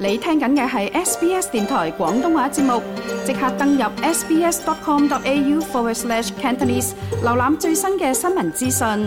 你聽緊嘅係 SBS 電台廣東話節目，即刻登入 sbs.com.au/Cantonese 瀏覽最新嘅新聞資訊。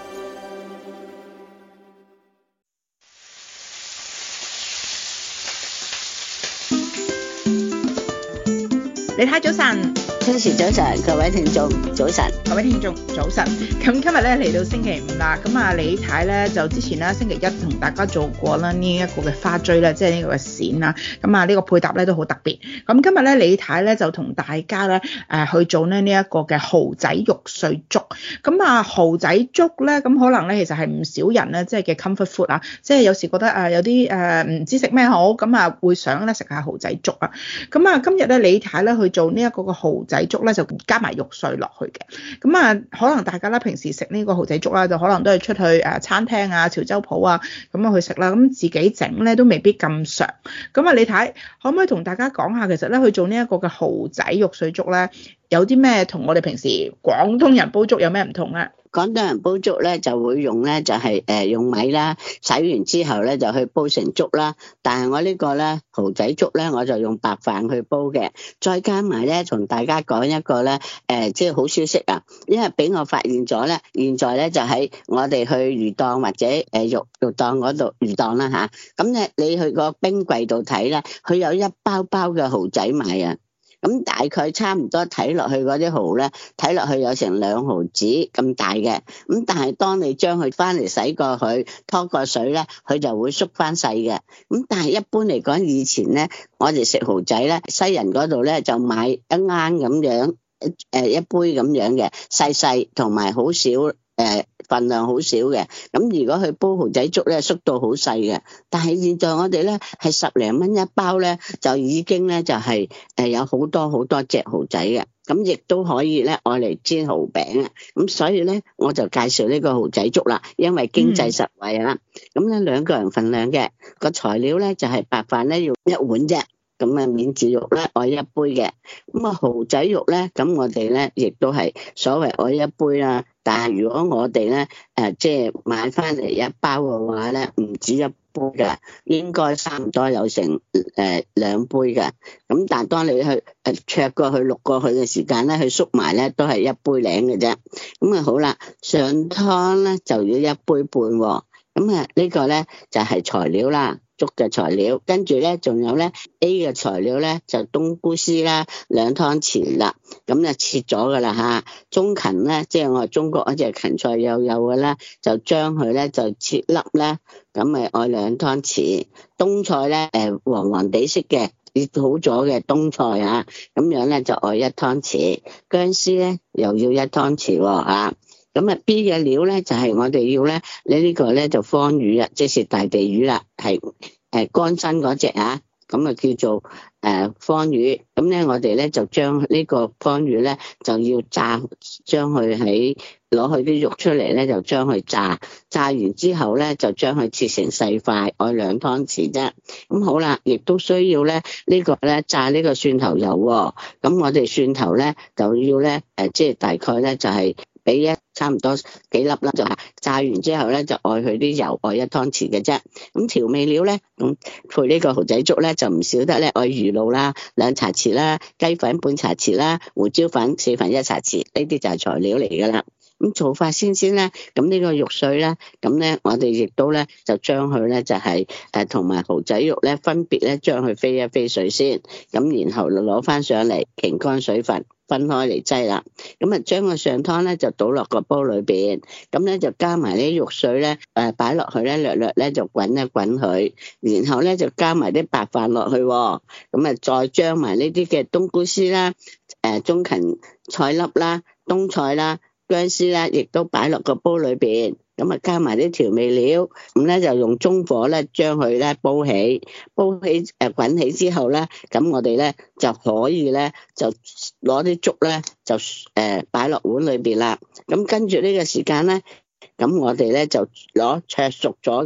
李太早晨， 天時早晨，各位聽眾早晨， 各位聽眾早晨。咁今日咧嚟到星期五啦，咁啊李太咧就之前咧星期一同大家做過啦呢一個嘅花錐咧，即係呢個嘅鱔啦。咁啊呢個配搭咧都好特別。咁今日咧李太咧就同大家咧去做呢一個嘅蠔仔肉碎粥。咁啊蠔仔粥咧，咁可能咧其實係唔少人咧即係嘅 comfort food 啊，即係有時覺得有啲唔知食咩好，咁啊會想咧食下蠔仔粥啊。咁啊今日咧李太咧去做呢一個嘅蠔仔粥咧，就加埋肉碎落去嘅。咁啊可能大家咧平時食呢個蠔仔粥啦，就可能都係出去餐廳啊、潮州鋪啊咁樣去食啦。咁自己整咧都未必咁常。咁啊李太可唔可以同大家講下，其實咧去做呢一個嘅蠔仔肉碎粥咧，有啲咩同我哋平時廣東人煲粥有咩唔同咧？ 廣東人煲粥咧就會用咧就係用米啦，洗完之後咧就去煲成粥啦。但係我呢個咧蠔仔粥咧，我就用白飯去煲嘅。再加埋咧，同大家講一個咧即係好消息啊！因為俾我發現咗咧，現在咧就喺我哋去魚檔或者肉檔嗰度魚檔啦吓，咁咧你去個冰櫃度睇咧，佢有一包包嘅蠔仔賣啊！咁大概差唔多睇落去嗰啲蠔咧，睇落去有成2毫子咁大嘅。咁但係當你將佢翻嚟洗過佢，拖過水咧，佢就會縮翻細嘅。咁但係一般嚟講，以前咧我哋食蠔仔咧，西人嗰度咧就買一罌咁樣，一杯咁樣嘅細細，同埋好少份量好少嘅。咁如果去煲蠔仔粥咧，縮到好細嘅。但係現在我哋咧係10零蚊一包咧，就已經咧就係有好多好多隻蠔仔嘅。咁亦都可以咧愛嚟煎蠔餅啊。咁所以咧我就介紹呢個蠔仔粥啦，因為經濟實惠啊。咁咧2個人份量嘅個材料咧就係白飯咧要1碗啫。咁啊免治肉咧愛1杯嘅。咁啊蠔仔肉咧，咁我哋咧亦都係所謂愛1杯啦。但係如果我哋咧即係買翻嚟一包嘅話咧，唔止1杯嘅，應該差唔多有成2杯嘅。咁但係當你去焯過去渌過去嘅時間咧，佢縮埋咧都係1杯零嘅啫。咁啊好啦，上湯咧就要1杯半喎。咁啊呢個咧就係材料啦，粥嘅材料。跟住咧仲有咧 A 嘅材料咧就冬菇絲啦，2湯匙啦。咁就切咗噶啦吓。中芹咧即係我哋中國嗰隻芹菜幼幼嘅咧，就將佢咧就切粒咧，咁咪愛2湯匙。冬菜咧黃黃地色嘅切好咗嘅冬菜啊，咁樣咧就愛1湯匙。薑絲咧又要1湯匙吓。咁啊 B 嘅料咧就係我哋要咧，你呢個咧就方魚啊，即係大地魚啦，係乾身嗰隻啊，咁啊叫做方魚。咁咧我哋咧就將呢個方魚咧就要炸，將佢攞佢啲肉出嚟咧就將佢炸完之後咧就將佢切成細塊，愛2湯匙啫。咁好啦，亦都需要咧呢個咧炸呢個蒜頭油喎。咁我哋蒜頭咧就要咧即係大概咧就係俾差唔多幾粒啦，就係炸完之後咧就愛佢啲油，愛1湯匙嘅啫。咁調味料咧，咁配呢個蠔仔粥咧就唔少得咧，愛魚露啦2茶匙啦，雞粉半茶匙啦，胡椒粉1/4茶匙，呢啲就係材料嚟噶啦。咁做法先咧，咁呢個肉碎咧，咁咧我哋亦都咧就將佢咧就係同埋蠔仔肉咧分別咧將佢飛一飛水先，咁然後攞翻上嚟擎乾水分，分開嚟擠啦。咁啊將個上湯咧就倒落個煲裏邊，咁咧就加埋啲肉碎咧擺落去咧略略咧就滾一滾佢，然後咧就加埋啲白飯落去，咁啊再將埋呢啲嘅冬菇絲啦、中芹菜粒啦、冬菜啦、薑絲啦，亦都擺落個煲裏邊，咁啊加埋啲調味料，咁咧就用中火咧將佢咧煲起滾起之後咧，咁我哋咧就可以咧就攞啲粥咧就擺落碗裏邊啦。咁跟住呢個時間咧，咁我哋咧就攞焯熟咗嘅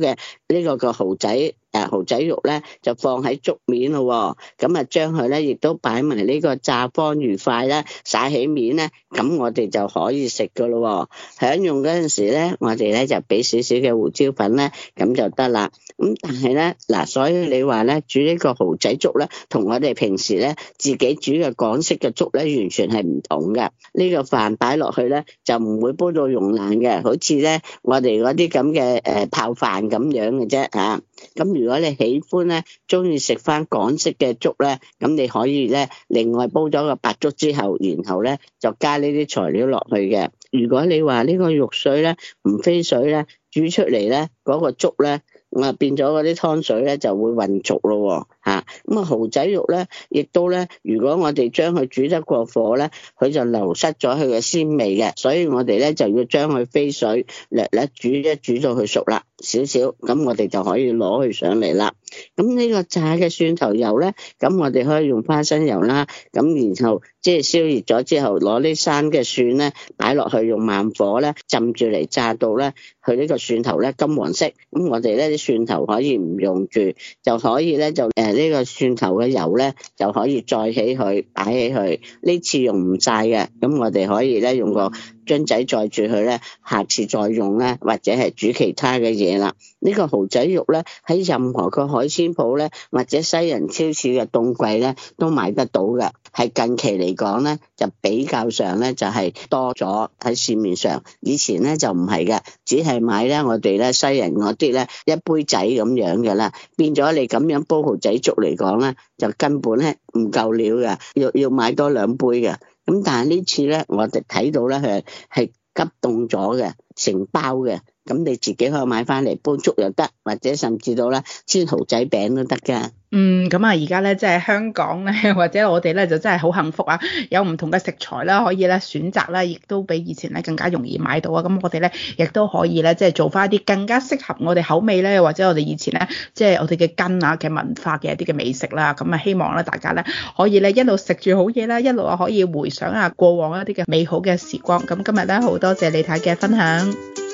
呢個個蠔仔肉咧就放喺粥面咯，咁啊將佢咧亦都擺埋呢個炸方魚塊啦，撒起面咧，咁我哋就可以食噶咯。享用嗰陣時咧，我哋咧就俾少少嘅胡椒粉咧，咁就得啦。咁但係咧嗱，所以你話咧煮呢個蠔仔粥咧，同我哋平時咧自己煮嘅港式嘅粥咧，完全係唔同嘅。呢個飯擺落去咧，就唔會煲到溶爛嘅，好似咧我哋嗰啲咁嘅泡飯咁樣嘅啫嚇。咁如果你喜歡咧，中意食翻港式嘅粥咧，咁你可以咧另外煲咗個白粥之後，然後咧就加呢啲材料落去嘅。如果你話呢個肉水咧唔飛水咧，煮出嚟咧嗰個粥咧，變咗嗰啲湯水咧就會混濁咯嚇。咁啊蠔仔肉咧，亦都咧，如果我哋將佢煮得過火咧，佢就流失咗佢嘅鮮味嘅，所以我哋咧就要將佢飛水略煮到佢熟啦少少，咁我哋就可以攞佢上嚟啦。咁呢個炸嘅蒜頭油咧，咁我哋可以用花生油啦，咁然後即係燒熱咗之後，攞呢生嘅蒜咧擺落去，用慢火咧浸住嚟炸到咧佢呢個蒜頭咧金黃色。咁我哋咧啲蒜頭可以唔用住，就可以咧就呢個蒜頭嘅油咧就可以載起佢擺起佢。呢次用唔晒嘅，咁我哋可以咧用個樽仔載住佢咧，下次再用咧，或者係煮其他嘅嘢啦。呢個蠔仔肉咧喺任何個海鮮鋪咧，或者西人超市嘅凍櫃咧都買得到嘅。係近期嚟講咧，就比較上咧就係多咗喺市面上。以前咧就唔係嘅，只係買咧我哋咧西人嗰啲咧一杯仔咁樣嘅啦。變咗你咁樣煲蠔仔粥嚟講咧，就根本咧唔夠料嘅，要買多2杯嘅。咁但係呢次咧，我哋睇到咧佢係急凍咗嘅，成包嘅。咁你自己可以買翻嚟煲粥又得，或者甚至到咧煎蠔仔餅都得㗎。 咁啊，而家咧即係香港咧，或者我哋咧就真係好幸福啊！有唔同嘅食材啦，可以咧選擇啦，亦都比以前咧更加容易買到啊！咁我哋咧亦都可以咧即係做翻一啲更加適合我哋口味咧，或者我哋以前咧即係我哋嘅根啊嘅文化嘅一啲嘅美食啦。咁啊，希望咧大家咧可以咧一路食住好嘢啦，一路啊可以回想下過往一啲嘅美好嘅時光。咁今日咧好多謝李太嘅分享。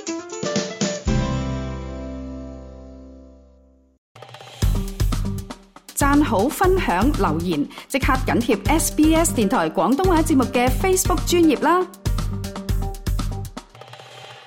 讚好、分享、留言，即刻緊貼SBS 電台廣東話節目嘅 Facebook 專頁啦！